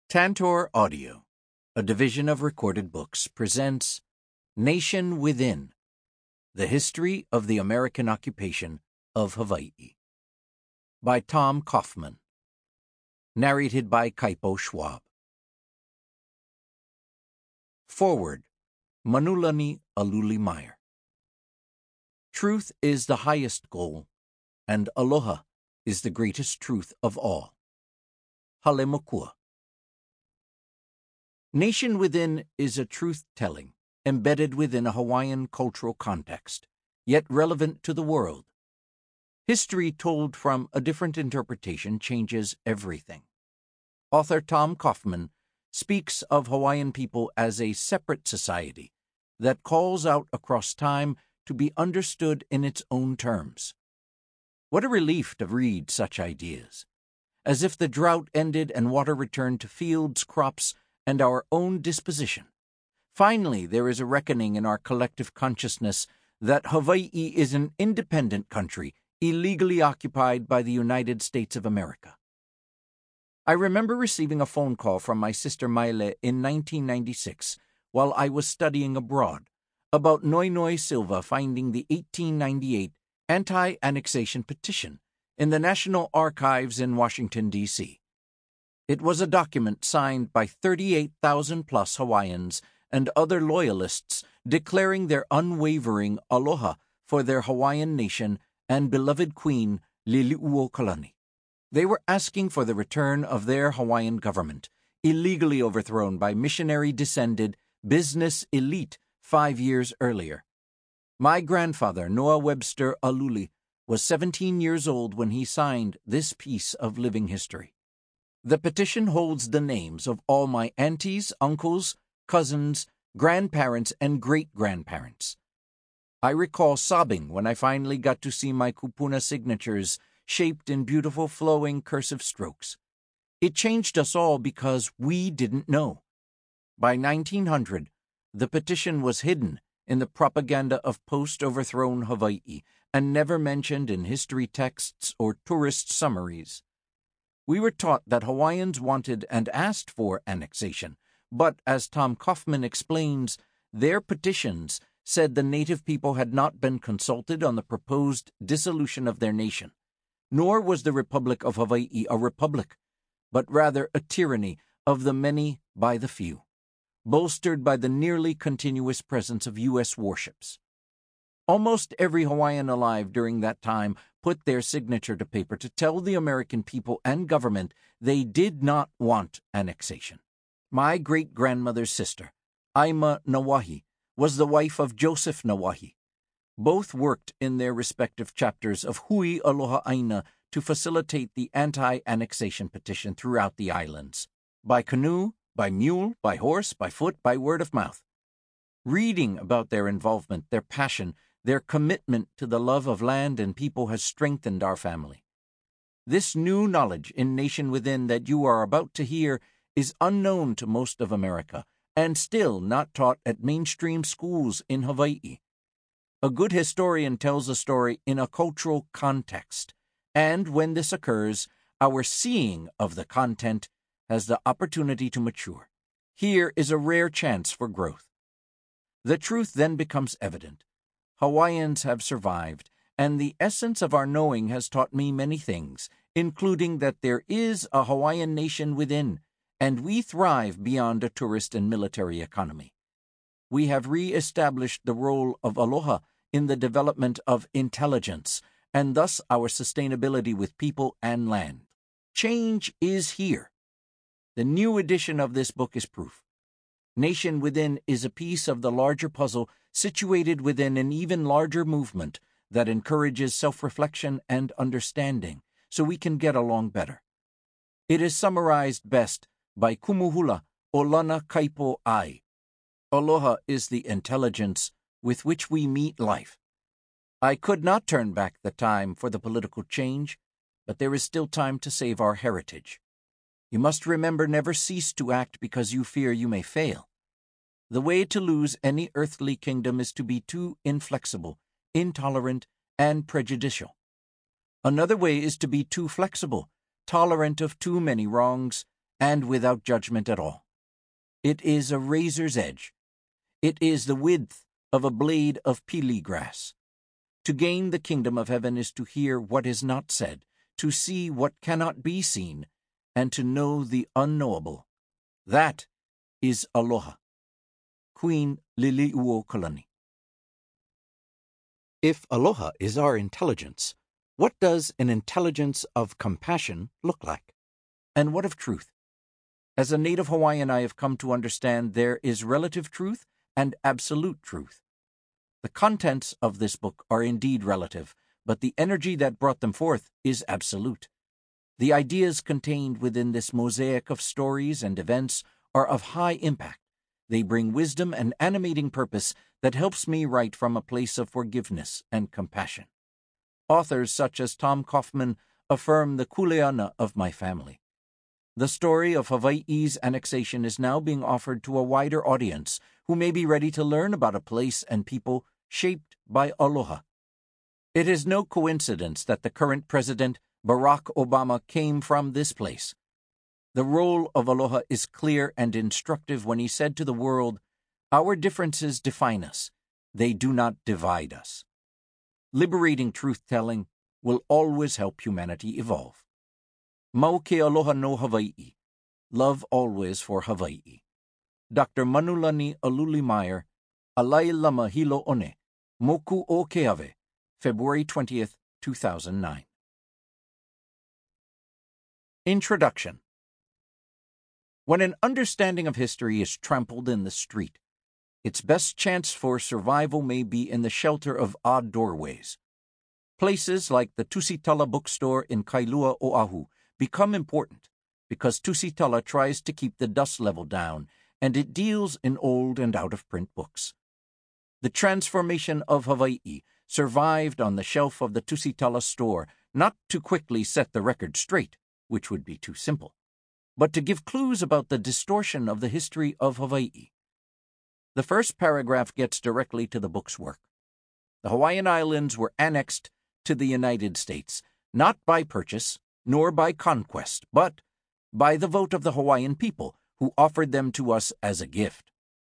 Tantor Audio, a division of Recorded Books, presents Nation Within, The History of the American Occupation of Hawaii, by Tom Kaufman, narrated by Kaipo Schwab. Forward, Manulani Aluli Meyer. Truth is the highest goal, and aloha is the greatest truth of all. Halemokua. Nation Within is a truth-telling embedded within a Hawaiian cultural context, yet relevant to the world. History told from a different interpretation changes everything. Author Tom Kaufman speaks of Hawaiian people as a separate society that calls out across time to be understood in its own terms. What a relief to read such ideas. As if the drought ended and water returned to fields, crops, and our own disposition. Finally, there is a reckoning in our collective consciousness that Hawaii is an independent country, illegally occupied by the United States of America. I remember receiving a phone call from my sister Maile in 1996 while I was studying abroad about Noenoe Silva finding the 1898 anti-annexation petition in the National Archives in Washington, D.C. It was a document signed by 38,000-plus Hawaiians and other loyalists declaring their unwavering aloha for their Hawaiian nation and beloved queen, Liliuokalani. They were asking for the return of their Hawaiian government, illegally overthrown by missionary-descended business elite 5 years earlier. My grandfather, Noah Webster Aluli, was 17 years old when he signed this piece of living history. The petition holds the names of all my aunties, uncles, cousins, grandparents, and great-grandparents. I recall sobbing when I finally got to see my kupuna signatures shaped in beautiful flowing cursive strokes. It changed us all because we didn't know. By 1900, the petition was hidden in the propaganda of post-overthrown Hawaii and never mentioned in history texts or tourist summaries. We were taught that Hawaiians wanted and asked for annexation, but, as Tom Kaufman explains, their petitions said the native people had not been consulted on the proposed dissolution of their nation, nor was the Republic of Hawaii a republic, but rather a tyranny of the many by the few, bolstered by the nearly continuous presence of U.S. warships. Almost every Hawaiian alive during that time put their signature to paper to tell the American people and government they did not want annexation. My great-grandmother's sister, Aima Nawahi, was the wife of Joseph Nawahi. Both worked in their respective chapters of Hui Aloha Aina to facilitate the anti-annexation petition throughout the islands, by canoe, by mule, by horse, by foot, by word of mouth. Reading about their involvement, their passion, their commitment to the love of land and people has strengthened our family. This new knowledge in Nation Within that you are about to hear is unknown to most of America and still not taught at mainstream schools in Hawaii. A good historian tells a story in a cultural context, and when this occurs, our seeing of the content has the opportunity to mature. Here is a rare chance for growth. The truth then becomes evident. Hawaiians have survived, and the essence of our knowing has taught me many things, including that there is a Hawaiian nation within, and we thrive beyond a tourist and military economy. We have re-established the role of aloha in the development of intelligence, and thus our sustainability with people and land. Change is here. The new edition of this book is proof. Nation Within is a piece of the larger puzzle situated within an even larger movement that encourages self-reflection and understanding so we can get along better. It is summarized best by Kumuhula Olana Kaipo Ai. Aloha is the intelligence with which we meet life. I could not turn back the time for the political change, but there is still time to save our heritage. You must remember never cease to act because you fear you may fail. The way to lose any earthly kingdom is to be too inflexible, intolerant, and prejudicial. Another way is to be too flexible, tolerant of too many wrongs, and without judgment at all. It is a razor's edge. It is the width of a blade of pili grass. To gain the kingdom of heaven is to hear what is not said, to see what cannot be seen, and to know the unknowable. That is aloha. Queen Liliuokalani. If aloha is our intelligence, what does an intelligence of compassion look like? And what of truth? As a native Hawaiian, I have come to understand there is relative truth and absolute truth. The contents of this book are indeed relative, but the energy that brought them forth is absolute. The ideas contained within this mosaic of stories and events are of high impact. They bring wisdom and animating purpose that helps me write from a place of forgiveness and compassion. Authors such as Tom Kaufman affirm the kuleana of my family. The story of Hawaii's annexation is now being offered to a wider audience who may be ready to learn about a place and people shaped by aloha. It is no coincidence that the current president, Barack Obama, came from this place. The role of aloha is clear and instructive when he said to the world, "Our differences define us. They do not divide us." Liberating truth-telling will always help humanity evolve. Mau ke aloha no Hawaii. Love always for Hawaii. Dr. Manulani Aluli Meyer, Alai Lama Hilo One, Moku o Keawe, February 20th, 2009. Introduction. When an understanding of history is trampled in the street, its best chance for survival may be in the shelter of odd doorways. Places like the Tusitala bookstore in Kailua, Oahu, become important because Tusitala tries to keep the dust level down, and it deals in old and out-of-print books. The transformation of Hawaii survived on the shelf of the Tusitala store, not to quickly set the record straight, which would be too simple, but to give clues about the distortion of the history of Hawaii. The first paragraph gets directly to the book's work. The Hawaiian Islands were annexed to the United States, not by purchase, nor by conquest, but by the vote of the Hawaiian people, who offered them to us as a gift.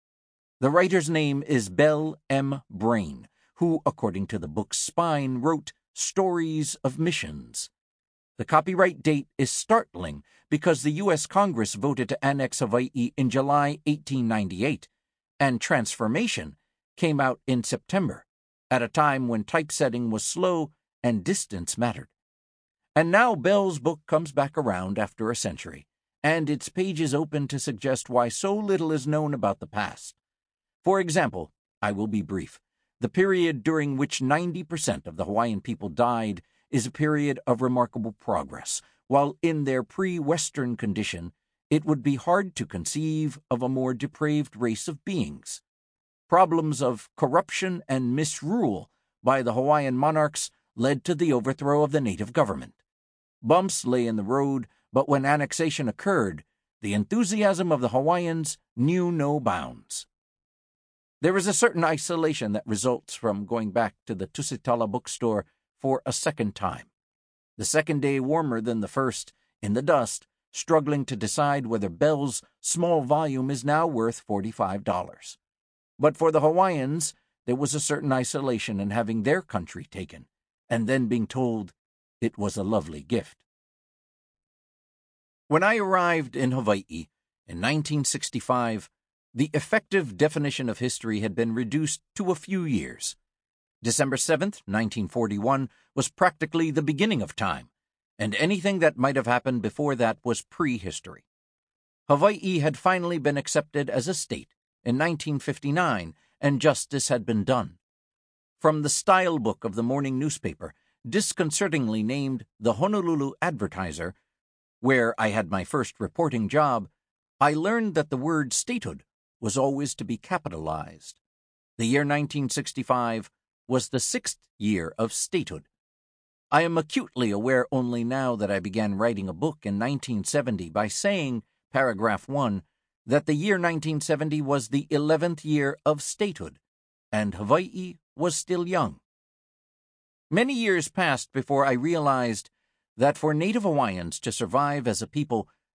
The writer's name is Belle M. Brain, who, according to the book's spine, wrote Stories of Missions. The copyright date is startling because the U.S. Congress voted to annex Hawaii in July 1898, and Transformation came out in September, at a time when typesetting was slow and distance mattered. And now Belle's book comes back around after a century, and its pages open to suggest why so little is known about the past. For example, I will be brief, the period during which 90% of the Hawaiian people died is a period of remarkable progress, while in their pre-Western condition, it would be hard to conceive of a more depraved race of beings. Problems of corruption and misrule by the Hawaiian monarchs led to the overthrow of the native government. Bumps lay in the road, but when annexation occurred, the enthusiasm of the Hawaiians knew no bounds. There is a certain isolation that results from going back to the Tusitala bookstore for a second time. The second day warmer than the first, in the dust, struggling to decide whether Belle's small volume is now worth $45. But for the Hawaiians, there was a certain isolation in having their country taken, and then being told it was a lovely gift. When I arrived in Hawaii in 1965, the effective definition of history had been reduced to a few years. December 7th, 1941, was practically the beginning of time, and anything that might have happened before that was prehistory. Hawaii had finally been accepted as a state in 1959, and justice had been done. From the style book of the morning newspaper, disconcertingly named the Honolulu Advertiser, where I had my first reporting job, I learned that the word statehood was always to be capitalized. The year 1965 was the 6th year of statehood. I am acutely aware only now that I began writing a book in 1970 by saying, paragraph 1, that the year 1970 was the 11th year of statehood, and Hawaii was still young. Many years passed before I realized that for Native Hawaiians to survive as a people,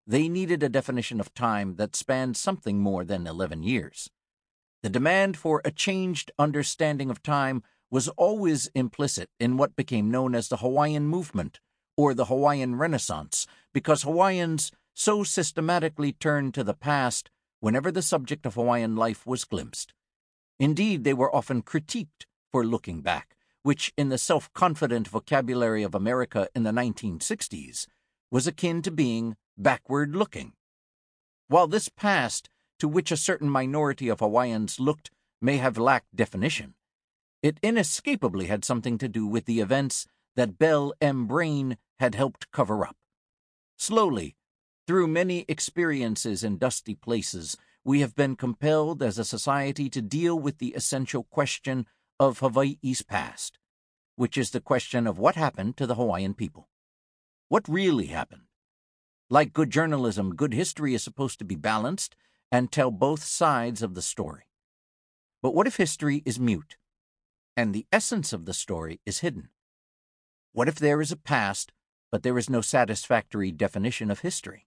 they needed a definition of time that spanned something more than 11 years. The demand for a changed understanding of time was always implicit in what became known as the Hawaiian Movement, or the Hawaiian Renaissance, because Hawaiians so systematically turned to the past whenever the subject of Hawaiian life was glimpsed. Indeed, they were often critiqued for looking back, which in the self-confident vocabulary of America in the 1960s was akin to being backward-looking. While this past, to which a certain minority of Hawaiians looked, may have lacked definition, it inescapably had something to do with the events that Belle M. Brain had helped cover up. Slowly, through many experiences in dusty places, we have been compelled as a society to deal with the essential question of Hawaii's past, which is the question of what happened to the Hawaiian people. What really happened? Like good journalism, good history is supposed to be balanced and tell both sides of the story. But what if history is mute, and the essence of the story is hidden? What if there is a past, but there is no satisfactory definition of history?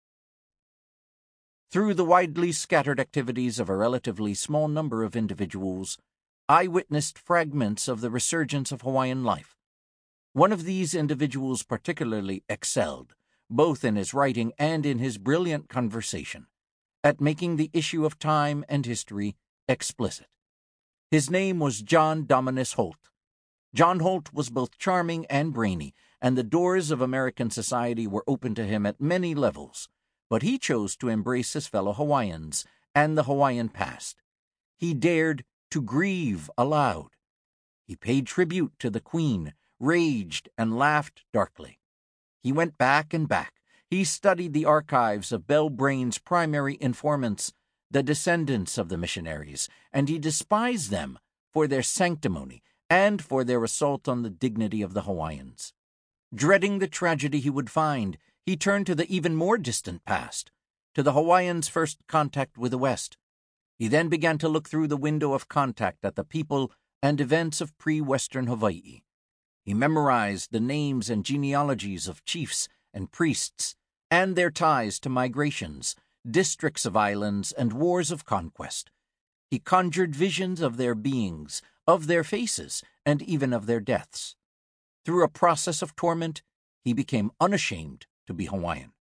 Through the widely scattered activities of a relatively small number of individuals, I witnessed fragments of the resurgence of Hawaiian life. One of these individuals particularly excelled, both in his writing and in his brilliant conversation, at making the issue of time and history explicit. His name was John Dominus Holt. John Holt was both charming and brainy, and the doors of American society were open to him at many levels, but he chose to embrace his fellow Hawaiians and the Hawaiian past. He dared to grieve aloud. He paid tribute to the Queen, raged and laughed darkly. He went back and back. He studied the archives of Belle Brain's primary informants, the descendants of the missionaries, and he despised them for their sanctimony and for their assault on the dignity of the Hawaiians. Dreading the tragedy he would find, he turned to the even more distant past, to the Hawaiians' first contact with the West. He then began to look through the window of contact at the people and events of pre-Western Hawaii. He memorized the names and genealogies of chiefs and priests, and their ties to migrations, districts of islands, and wars of conquest. He conjured visions of their beings, of their faces, and even of their deaths. Through a process of torment, he became unashamed to be Hawaiian.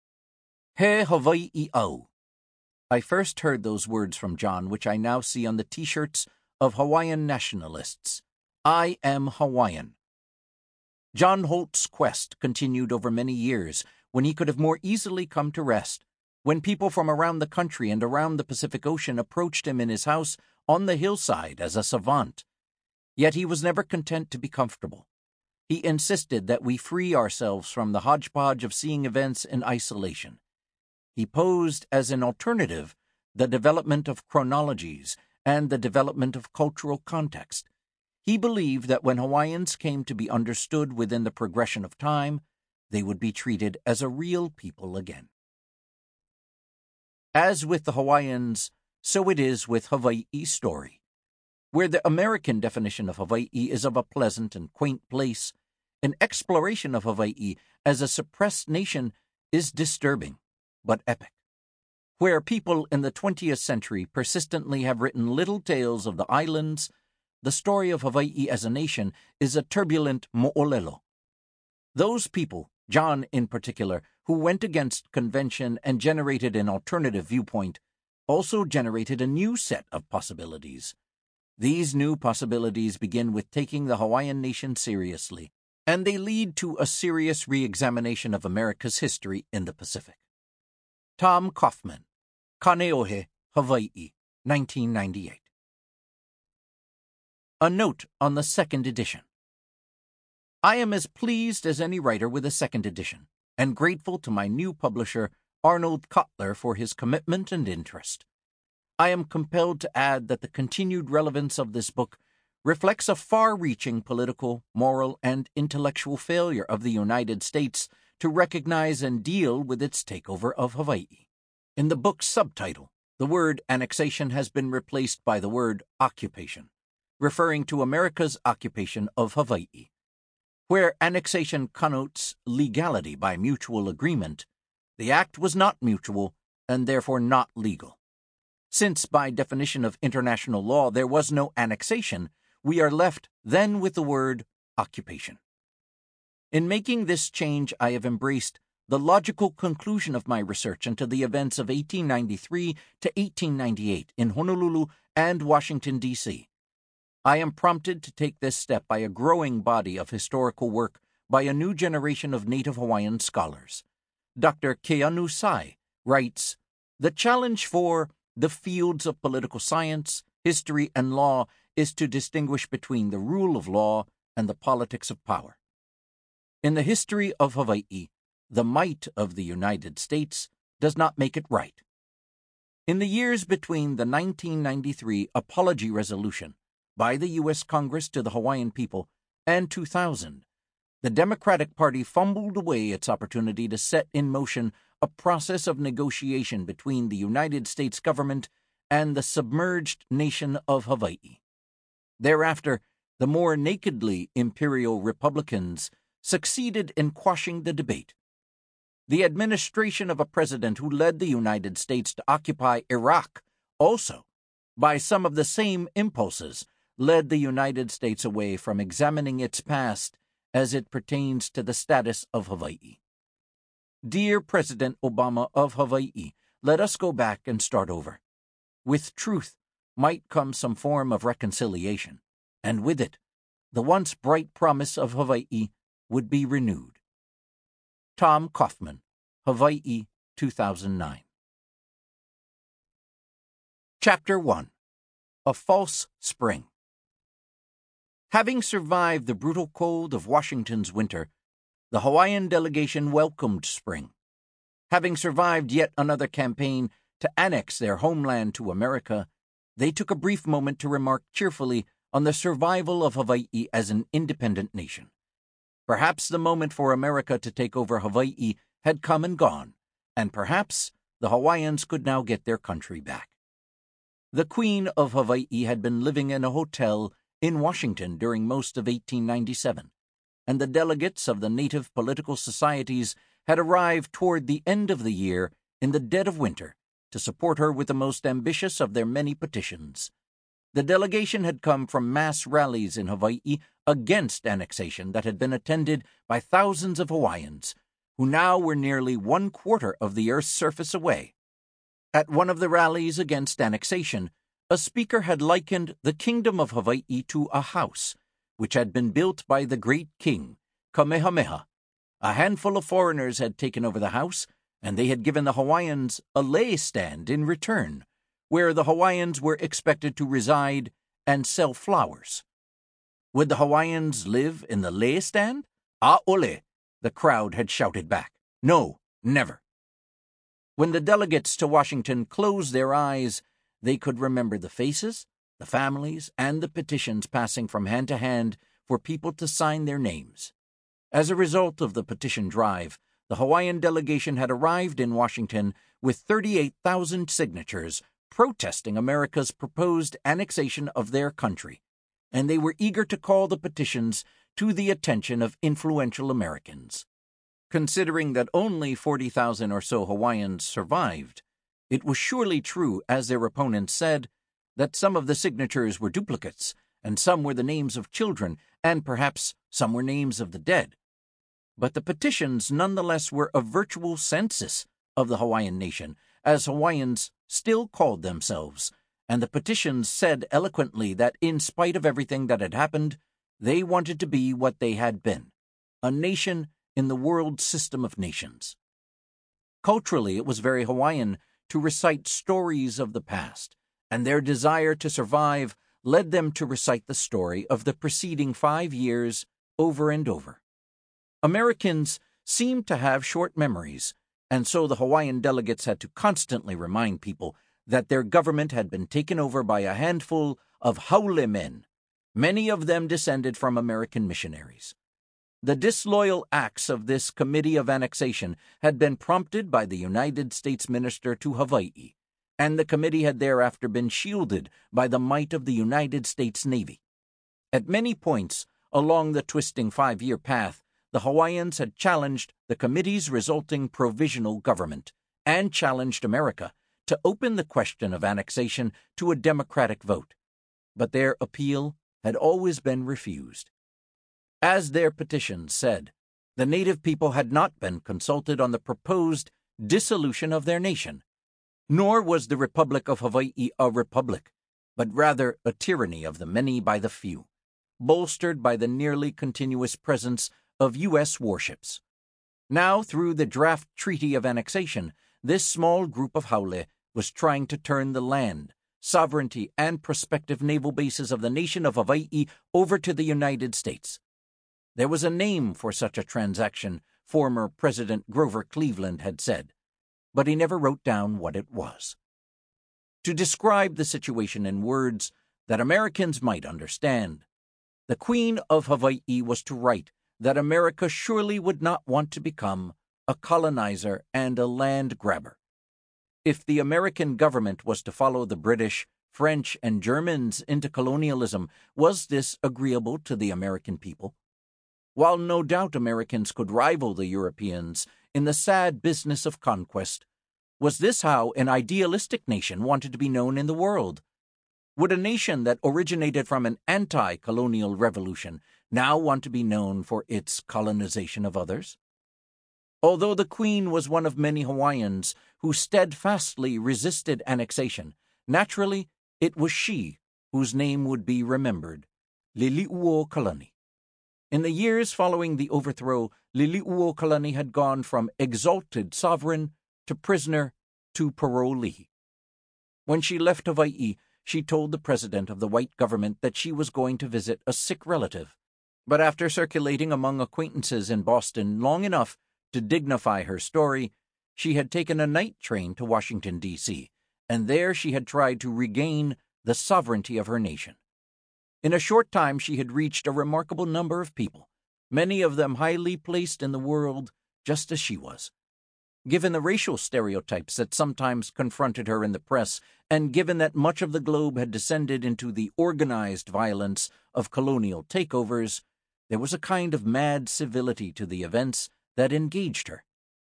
He Hawaii au. I first heard those words from John, which I now see on the T-shirts of Hawaiian nationalists. I am Hawaiian. John Holt's quest continued over many years, when he could have more easily come to rest, when people from around the country and around the Pacific Ocean approached him in his house on the hillside as a savant. Yet he was never content to be comfortable. He insisted that we free ourselves from the hodgepodge of seeing events in isolation. He posed as an alternative the development of chronologies and the development of cultural context. He believed that when Hawaiians came to be understood within the progression of time, they would be treated as a real people again. As with the Hawaiians, so it is with Hawaii's story. Where the American definition of Hawaii is of a pleasant and quaint place, an exploration of Hawaii as a suppressed nation is disturbing, but epic. Where people in the 20th century persistently have written little tales of the islands, the story of Hawaii as a nation is a turbulent mo'olelo. Those people, John in particular, who went against convention and generated an alternative viewpoint, also generated a new set of possibilities. These new possibilities begin with taking the Hawaiian nation seriously, and they lead to a serious re-examination of America's history in the Pacific. Tom Kaufman, Kaneohe, Hawaii, 1998. A note on the second edition. I am as pleased as any writer with a second edition, and grateful to my new publisher, Arnold Kotler, for his commitment and interest. I am compelled to add that the continued relevance of this book reflects a far-reaching political, moral, and intellectual failure of the United States to recognize and deal with its takeover of Hawaii. In the book's subtitle, the word annexation has been replaced by the word occupation, referring to America's occupation of Hawaii. Where annexation connotes legality by mutual agreement, The act was not mutual and therefore not legal. Since, by definition of international law, there was no annexation, we are left then with the word occupation. In making this change, I have embraced the logical conclusion of my research into the events of 1893 to 1898 in Honolulu and Washington, D.C. I am prompted to take this step by a growing body of historical work by a new generation of Native Hawaiian scholars. Dr. Keanu Sai writes, "The challenge for the fields of political science, history, and law is to distinguish between the rule of law and the politics of power. In the history of Hawaii, the might of the United States does not make it right." In the years between the 1993 Apology Resolution by the U.S. Congress to the Hawaiian people and 2000, the Democratic Party fumbled away its opportunity to set in motion a process of negotiation between the United States government and the submerged nation of Hawaii. Thereafter, the more nakedly imperial Republicans succeeded in quashing the debate. The administration of a president who led the United States to occupy Iraq also, by some of the same impulses, led the United States away from examining its past as it pertains to the status of Hawaii. Dear President Obama of Hawaii, let us go back and start over. With truth might come some form of reconciliation, and with it, the once bright promise of Hawaii would be renewed. Tom Kaufman, Hawaii, 2009. Chapter 1. A False Spring. Having survived the brutal cold of Washington's winter, the Hawaiian delegation welcomed spring. Having survived yet another campaign to annex their homeland to America, they took a brief moment to remark cheerfully on the survival of Hawaii as an independent nation. Perhaps the moment for America to take over Hawaii had come and gone, and perhaps the Hawaiians could now get their country back. The Queen of Hawaii had been living in a hotel in Washington during most of 1897, and the delegates of the native political societies had arrived toward the end of the year in the dead of winter to support her with the most ambitious of their many petitions. The delegation had come from mass rallies in Hawaii against annexation that had been attended by thousands of Hawaiians, who now were nearly 1/4 of the Earth's surface away. At one of the rallies against annexation, a speaker had likened the Kingdom of Hawaii to a house, which had been built by the great king, Kamehameha. A handful of foreigners had taken over the house, and they had given the Hawaiians a lei stand in return, where the Hawaiians were expected to reside and sell flowers. Would the Hawaiians live in the lei stand? "A'ole," the crowd had shouted back. "No, never." When the delegates to Washington closed their eyes, they could remember the faces, the families, and the petitions passing from hand to hand for people to sign their names. As a result of the petition drive, the Hawaiian delegation had arrived in Washington with 38,000 signatures protesting America's proposed annexation of their country, and they were eager to call the petitions to the attention of influential Americans. Considering that only 40,000 or so Hawaiians survived, it was surely true, as their opponents said, that some of the signatures were duplicates, and some were the names of children, and perhaps some were names of the dead. But the petitions nonetheless were a virtual census of the Hawaiian nation, as Hawaiians still called themselves, and the petitions said eloquently that in spite of everything that had happened, they wanted to be what they had been, a nation in the world system of nations. Culturally, it was very Hawaiian to recite stories of the past, and their desire to survive led them to recite the story of the preceding 5 years over and over. Americans seemed to have short memories, and so the Hawaiian delegates had to constantly remind people that their government had been taken over by a handful of haole men, many of them descended from American missionaries. The disloyal acts of this Committee of Annexation had been prompted by the United States Minister to Hawaii, and the committee had thereafter been shielded by the might of the United States Navy. At many points along the twisting 5-year path, the Hawaiians had challenged the committee's resulting provisional government and challenged America to open the question of annexation to a democratic vote, but their appeal had always been refused. As their petition said, the native people had not been consulted on the proposed dissolution of their nation, nor was the Republic of Hawaii a republic, but rather a tyranny of the many by the few, bolstered by the nearly continuous presence of U.S. warships. Now, through the draft Treaty of Annexation, this small group of haole was trying to turn the land, sovereignty, and prospective naval bases of the nation of Hawaii over to the United States. There was a name for such a transaction, former President Grover Cleveland had said, but he never wrote down what it was. To describe the situation in words that Americans might understand, the Queen of Hawaii was to write that America surely would not want to become a colonizer and a land grabber. If the American government was to follow the British, French, and Germans into colonialism, was this agreeable to the American people? While no doubt Americans could rival the Europeans in the sad business of conquest, was this how an idealistic nation wanted to be known in the world? Would a nation that originated from an anti-colonial revolution now want to be known for its colonization of others? Although the Queen was one of many Hawaiians who steadfastly resisted annexation, naturally it was she whose name would be remembered, Liliuokalani. In the years following the overthrow, Liliuokalani had gone from exalted sovereign to prisoner to parolee. When she left Hawaii, she told the president of the white government that she was going to visit a sick relative. But after circulating among acquaintances in Boston long enough to dignify her story, she had taken a night train to Washington, D.C., and there she had tried to regain the sovereignty of her nation. In a short time she had reached a remarkable number of people, many of them highly placed in the world, just as she was. Given the racial stereotypes that sometimes confronted her in the press, and given that much of the globe had descended into the organized violence of colonial takeovers, there was a kind of mad civility to the events that engaged her.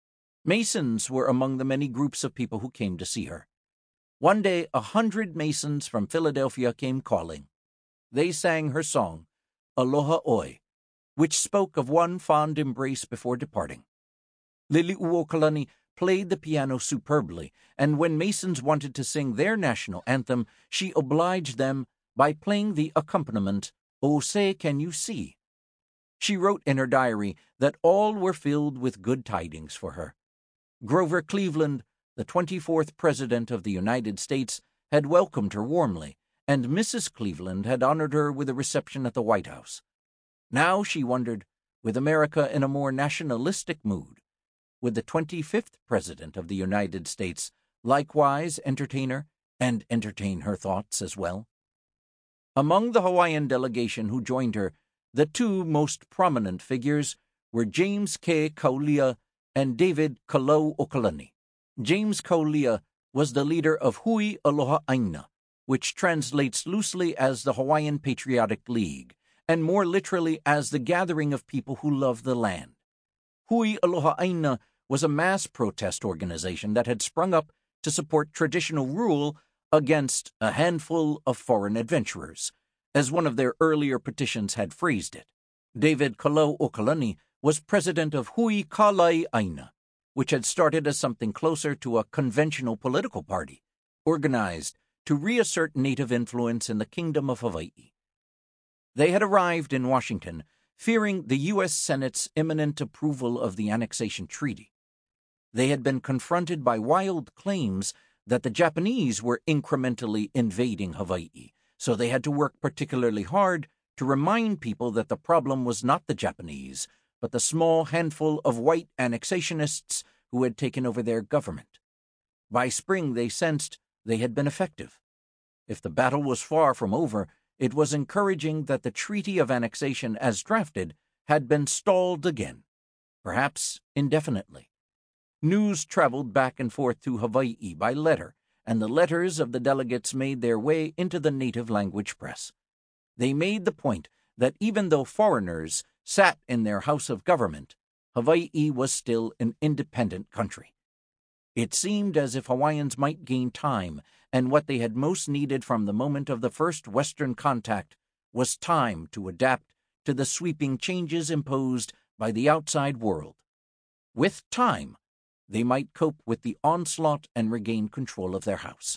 Masons were among the many groups of people who came to see her. One day 100 Masons from Philadelphia came calling. They sang her song, Aloha Oi, which spoke of one fond embrace before departing. Liliuokalani played the piano superbly, and when Masons wanted to sing their national anthem, she obliged them by playing the accompaniment, O Say Can You See? She wrote in her diary that all were filled with good tidings for her. Grover Cleveland, the 24th President of the United States, had welcomed her warmly, and Mrs. Cleveland had honored her with a reception at the White House. Now, she wondered, with America in a more nationalistic mood, would the 25th President of the United States likewise entertain her and entertain her thoughts as well? Among the Hawaiian delegation who joined her, the two most prominent figures were James K. Kaulia and David Kalauokalani. James Kaulia was the leader of Hui Aloha Aina, which translates loosely as the Hawaiian Patriotic League, and more literally as the gathering of people who love the land. Hui Aloha Aina was a mass protest organization that had sprung up to support traditional rule against a handful of foreign adventurers, as one of their earlier petitions had phrased it. David Kalauokalani was president of Hui Kalai Aina, which had started as something closer to a conventional political party, organized to reassert native influence in the Kingdom of Hawaii. They had arrived in Washington, fearing the U.S. Senate's imminent approval of the annexation treaty. They had been confronted by wild claims that the Japanese were incrementally invading Hawaii, so they had to work particularly hard to remind people that the problem was not the Japanese, but the small handful of white annexationists who had taken over their government. By spring, they sensed they had been effective. If the battle was far from over, it was encouraging that the Treaty of Annexation, as drafted, had been stalled again, perhaps indefinitely. News traveled back and forth to Hawaii by letter, and the letters of the delegates made their way into the native language press. They made the point that even though foreigners sat in their house of government, Hawaii was still an independent country. It seemed as if Hawaiians might gain time, and what they had most needed from the moment of the first Western contact was time to adapt to the sweeping changes imposed by the outside world. With time, they might cope with the onslaught and regain control of their house.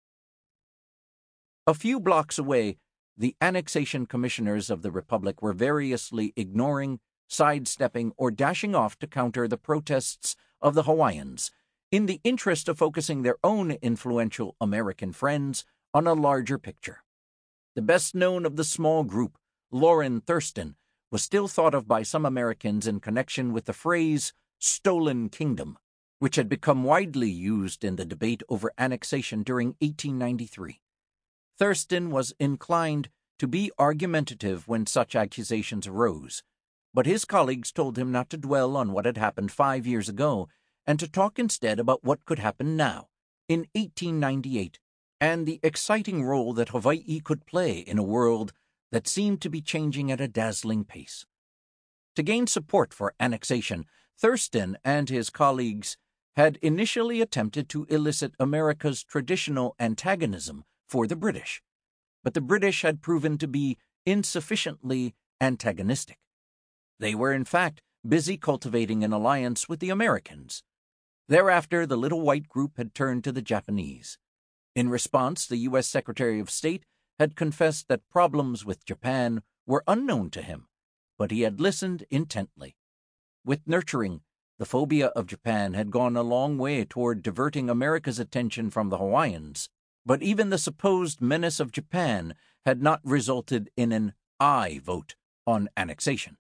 A few blocks away, the annexation commissioners of the Republic were variously ignoring, sidestepping, or dashing off to counter the protests of the Hawaiians, in the interest of focusing their own influential American friends on a larger picture. The best known of the small group, Lauren Thurston, was still thought of by some Americans in connection with the phrase "stolen kingdom," which had become widely used in the debate over annexation during 1893. Thurston was inclined to be argumentative when such accusations arose, but his colleagues told him not to dwell on what had happened 5 years ago, and to talk instead about what could happen now, in 1898, and the exciting role that Hawaii could play in a world that seemed to be changing at a dazzling pace. To gain support for annexation, Thurston and his colleagues had initially attempted to elicit America's traditional antagonism for the British, but the British had proven to be insufficiently antagonistic. They were, in fact, busy cultivating an alliance with the Americans. Thereafter, the little white group had turned to the Japanese. In response, the U.S. Secretary of State had confessed that problems with Japan were unknown to him, but he had listened intently. With nurturing, the phobia of Japan had gone a long way toward diverting America's attention from the Hawaiians, but even the supposed menace of Japan had not resulted in an aye vote on annexation.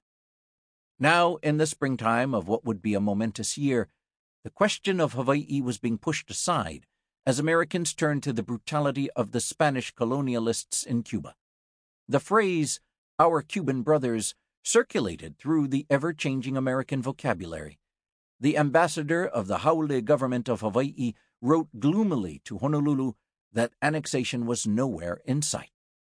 Now, in the springtime of what would be a momentous year, the question of Hawaii was being pushed aside as Americans turned to the brutality of the Spanish colonialists in Cuba. The phrase, "our Cuban brothers," circulated through the ever-changing American vocabulary. The ambassador of the Haole government of Hawaii wrote gloomily to Honolulu that annexation was nowhere in sight.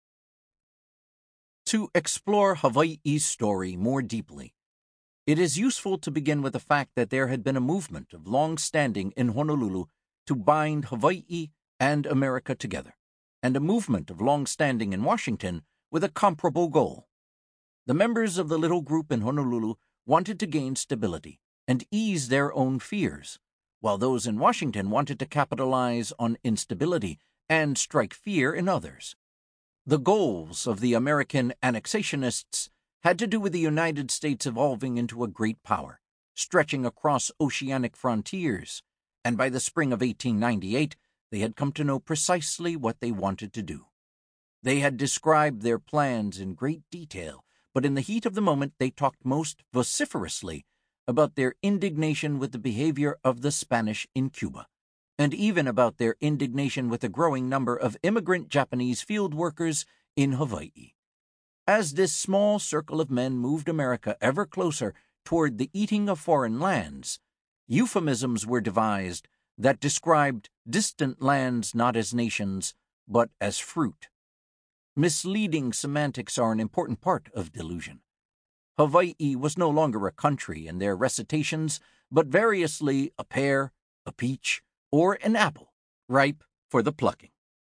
To explore Hawaii's story more deeply, it is useful to begin with the fact that there had been a movement of long standing in Honolulu to bind Hawaii and America together, and a movement of long standing in Washington with a comparable goal. The members of the little group in Honolulu wanted to gain stability and ease their own fears, while those in Washington wanted to capitalize on instability and strike fear in others. The goals of the American annexationists had to do with the United States evolving into a great power, stretching across oceanic frontiers, and by the spring of 1898 they had come to know precisely what they wanted to do. They had described their plans in great detail, but in the heat of the moment they talked most vociferously about their indignation with the behavior of the Spanish in Cuba, and even about their indignation with the growing number of immigrant Japanese field workers in Hawaii. As this small circle of men moved America ever closer toward the eating of foreign lands, euphemisms were devised that described distant lands not as nations, but as fruit. Misleading semantics are an important part of delusion. Hawaii was no longer a country in their recitations, but variously a pear, a peach, or an apple, ripe for the plucking.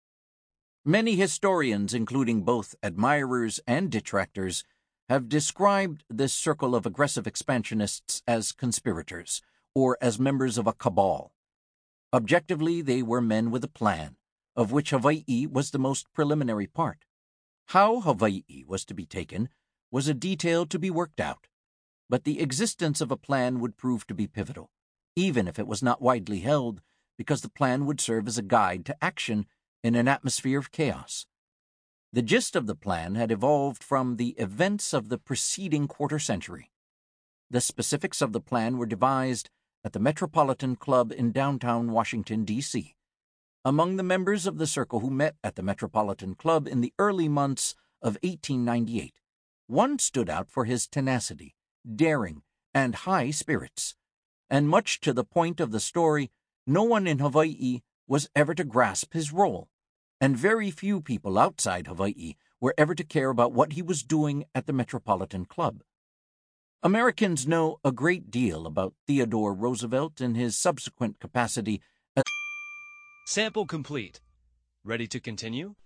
Many historians, including both admirers and detractors, have described this circle of aggressive expansionists as conspirators, or as members of a cabal. Objectively, they were men with a plan, of which Hawaii was the most preliminary part. How Hawaii was to be taken was a detail to be worked out, but the existence of a plan would prove to be pivotal, even if it was not widely held, because the plan would serve as a guide to action in an atmosphere of chaos. The gist of the plan had evolved from the events of the preceding quarter century. The specifics of the plan were devised at the Metropolitan Club in downtown Washington, D.C. Among the members of the circle who met at the Metropolitan Club in the early months of 1898, one stood out for his tenacity, daring, and high spirits, and much to the point of the story, no one in Hawaii was ever to grasp his role, and very few people outside Hawaii were ever to care about what he was doing at the Metropolitan Club. Americans know a great deal about Theodore Roosevelt and his subsequent capacity as Sample complete. Ready to continue?